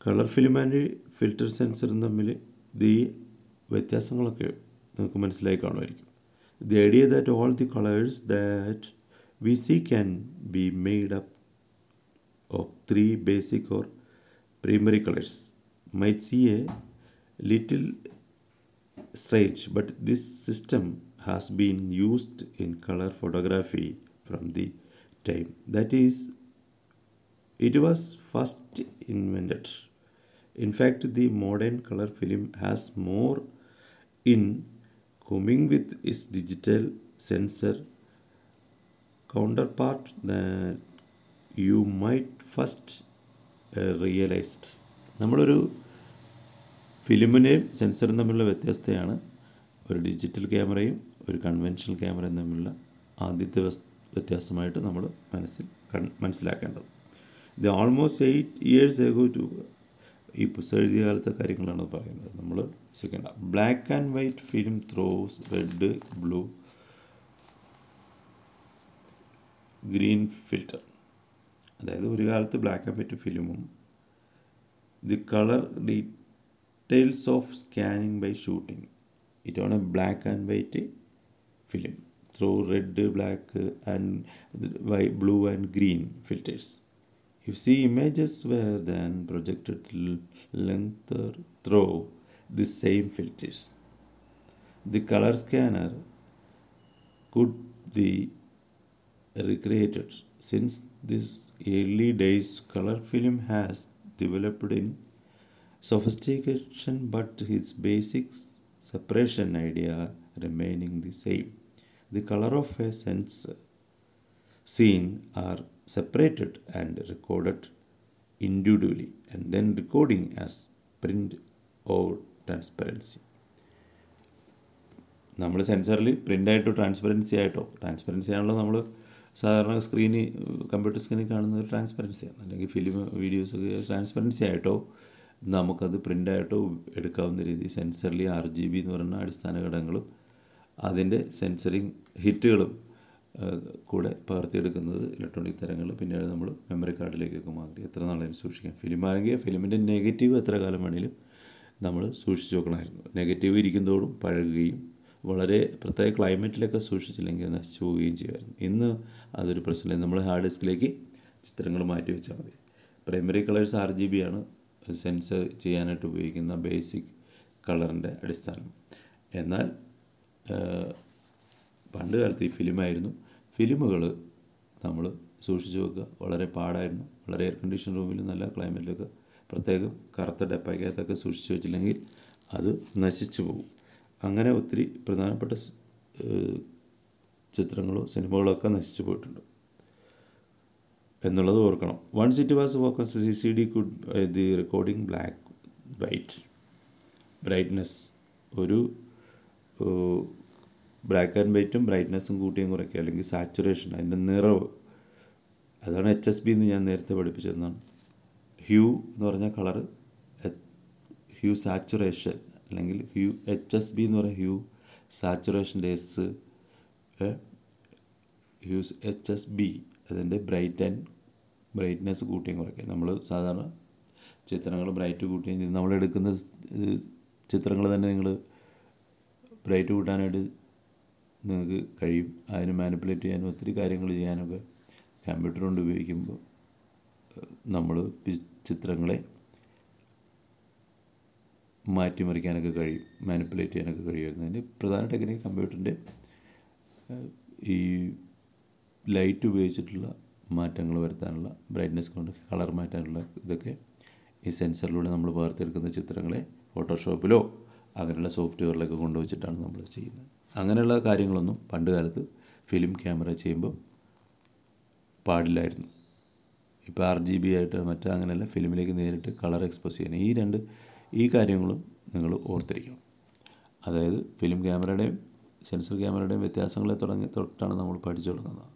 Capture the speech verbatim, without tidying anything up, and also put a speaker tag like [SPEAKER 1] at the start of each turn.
[SPEAKER 1] Colour film and filter സെൻസറും തമ്മിൽ ഈ വ്യത്യാസങ്ങളൊക്കെ നമുക്ക് മനസ്സിലായി കാണുമായിരിക്കും. The idea that all the colors that we see can be made up of three basic or primary colors might seem a little strange, but this system has been used in color photography from the time that is it was first invented. In fact, the modern color film has more in common with its digital sensor counterpart than you might first uh, realized. നമ്മളൊരു ഫിലിമിനെയും സെൻസറും തമ്മിലുള്ള വ്യത്യസ്തതയാണ് ഒരു digital ക്യാമറയും ഒരു conventional ക്യാമറയും തമ്മിലുള്ള ആദ്യത്തെ വ്യത്യാസമായിട്ട് നമ്മൾ മനസ്സിൽ മനസ്സിലാക്കേണ്ടത്. ഇത് almost eight years ago to ഈ പുസ്തകം എഴുതിയ കാലത്തെ കാര്യങ്ങളാണ് പറയുന്നത്. നമ്മൾ ശ്രദ്ധിക്കേണ്ട black and white film throws red blue green filter. അതായത് ഒരു കാലത്ത് ബ്ലാക്ക് ആൻഡ് വൈറ്റ് ഫിലിമും the colour details of scanning by shooting it on a black and white film through red black and blue and green filters. If the images were then projected length through the same filters, the color scanner could be recreated. Since these early days, color film has developed in sophistication, but its basic separation idea remaining the same. The color of a sensor scene are separated and recorded individually and then recording as print or transparency. നമ്മൾ സെൻസറിൽ പ്രിൻ്റായിട്ടോ transparency ആയിട്ടോ transparency ആണല്ലോ നമ്മൾ സാധാരണ സ്ക്രീനിൽ computer സ്ക്രീനിൽ കാണുന്ന ഒരു ട്രാൻസ്പെറൻസിയാണ്. അല്ലെങ്കിൽ ഫിലിം വീഡിയോസൊക്കെ ട്രാൻസ്പെറൻസി ആയിട്ടോ നമുക്കത് പ്രിൻ്റായിട്ടോ എടുക്കാവുന്ന രീതി സെൻസറിൽ ആർ ജി ബി എന്ന് പറയുന്ന അടിസ്ഥാന ഘടകങ്ങളും അതിൻ്റെ സെൻസറിങ് ഹിറ്റുകളും കൂടെ പകർത്തിയെടുക്കുന്നത് ഇലക്ട്രോണിക് തരങ്ങൾ പിന്നീട് നമ്മൾ മെമ്മറി കാർഡിലേക്കൊക്കെ മാറ്റി എത്ര നാളെയും സൂക്ഷിക്കാം. ഫിലിമാണെങ്കിൽ ഫിലിമിൻ്റെ നെഗറ്റീവ് എത്ര കാലം വേണമെങ്കിലും നമ്മൾ സൂക്ഷിച്ച് നോക്കണമായിരുന്നു. നെഗറ്റീവ് ഇരിക്കുന്നതോടും പഴകുകയും വളരെ പ്രത്യേക ക്ലൈമറ്റിലൊക്കെ സൂക്ഷിച്ചില്ലെങ്കിൽ നശിച്ചു പോവുകയും ചെയ്യുമായിരുന്നു. ഇന്ന് അതൊരു പ്രശ്നമില്ല. നമ്മൾ ഹാർഡ് ഡിസ്കിലേക്ക് ചിത്രങ്ങൾ മാറ്റി വെച്ചാൽ മതി. Primary colours R G B ആണ് സെൻസർ ചെയ്യാനായിട്ട് ഉപയോഗിക്കുന്ന ബേസിക് കളറിൻ്റെ അടിസ്ഥാനം. എന്നാൽ പണ്ട് കാലത്ത് ഈ ഫിലിമായിരുന്നു. ഫിലിമുകൾ നമ്മൾ സൂക്ഷിച്ച് വെക്കുക വളരെ പാടായിരുന്നു. വളരെ എയർ കണ്ടീഷൻ റൂമിൽ നല്ല ക്ലൈമറ്റിലൊക്കെ പ്രത്യേകം കറുത്ത ഡപ്പയ്ക്കകത്തൊക്കെ സൂക്ഷിച്ച് വെച്ചില്ലെങ്കിൽ അത് നശിച്ചു പോകും. അങ്ങനെ ഒത്തിരി പ്രധാനപ്പെട്ട ചിത്രങ്ങളോ സിനിമകളോ ഒക്കെ നശിച്ചു പോയിട്ടുണ്ട് എന്നുള്ളത് ഓർക്കണം. Once it was focus C C D could the recording black white brightness ഒരു ബ്ലാക്ക് ആൻഡ് വൈറ്റും ബ്രൈറ്റ്നെസ്സും കൂട്ടിയും കുറയ്ക്കുക അല്ലെങ്കിൽ സാച്ചുറേഷൻ അതിൻ്റെ നിറവ് അതാണ് എച്ച് എസ് ബി എന്ന് ഞാൻ നേരത്തെ പഠിപ്പിച്ചതെന്നാണ്. ഹ്യൂ എന്ന് പറഞ്ഞ കളറ് ഹ്യൂ സാച്ചുറേഷൻ അല്ലെങ്കിൽ ഹ്യൂ എച്ച് എസ് ബി എന്ന് പറയുന്ന ഹ്യൂ സാച്ചുറേഷൻ്റെ S hue H S B അതിൻ്റെ ബ്രൈറ്റ് ആൻഡ് ബ്രൈറ്റ്നെസ് കൂട്ടിയും കുറയ്ക്കുക. നമ്മൾ സാധാരണ ചിത്രങ്ങൾ ബ്രൈറ്റ് കൂട്ടുകയും ചെയ്ത് നമ്മളെടുക്കുന്ന ചിത്രങ്ങൾ തന്നെ നിങ്ങൾ ബ്രൈറ്റ് കൂട്ടാനായിട്ട് നിങ്ങൾക്ക് കഴിയും. അതിന് മാനിപ്പുലേറ്റ് ചെയ്യാനും ഒത്തിരി കാര്യങ്ങൾ ചെയ്യാനൊക്കെ കമ്പ്യൂട്ടർ കൊണ്ട് ഉപയോഗിക്കുമ്പോൾ നമ്മൾ ചിത്രങ്ങളെ മാറ്റിമറിക്കാനൊക്കെ കഴിയും, മാനിപ്പുലേറ്റ് ചെയ്യാനൊക്കെ കഴിയുമായിരുന്നു. അതിൻ്റെ പ്രധാന ടെക്നിക്ക് കമ്പ്യൂട്ടറിൻ്റെ ഈ ലൈറ്റ് ഉപയോഗിച്ചിട്ടുള്ള മാറ്റങ്ങൾ വരുത്താനുള്ള ബ്രൈറ്റ്നെസ് കൊണ്ട് കളർ മാറ്റാനുള്ള ഇതൊക്കെ ഈ സെൻസറിലൂടെ നമ്മൾ പകർത്തിയെടുക്കുന്ന ചിത്രങ്ങളെ ഫോട്ടോഷോപ്പിലോ അങ്ങനെയുള്ള സോഫ്റ്റ്വെയറിലൊക്കെ കൊണ്ടുവച്ചിട്ടാണ് നമ്മൾ ചെയ്യുന്നത്. അങ്ങനെയുള്ള കാര്യങ്ങളൊന്നും പണ്ട് കാലത്ത് ഫിലിം ക്യാമറ ചെയ്യുമ്പോൾ പാടില്ലായിരുന്നു. ഇപ്പോൾ ആർ ജി ബി ആയിട്ട് മറ്റേ അങ്ങനെയല്ല, ഫിലിമിലേക്ക് നേരിട്ട് കളർ എക്സ്പോസ് ചെയ്യണം. ഈ രണ്ട് ഈ കാര്യങ്ങളും നിങ്ങൾ ഓർത്തിരിക്കണം. അതായത് ഫിലിം ക്യാമറയുടെയും സെൻസർ ക്യാമറയുടെയും വ്യത്യാസങ്ങളെ തുടങ്ങി തൊട്ടാണ് നമ്മൾ പഠിച്ചു തുടങ്ങുന്നത്.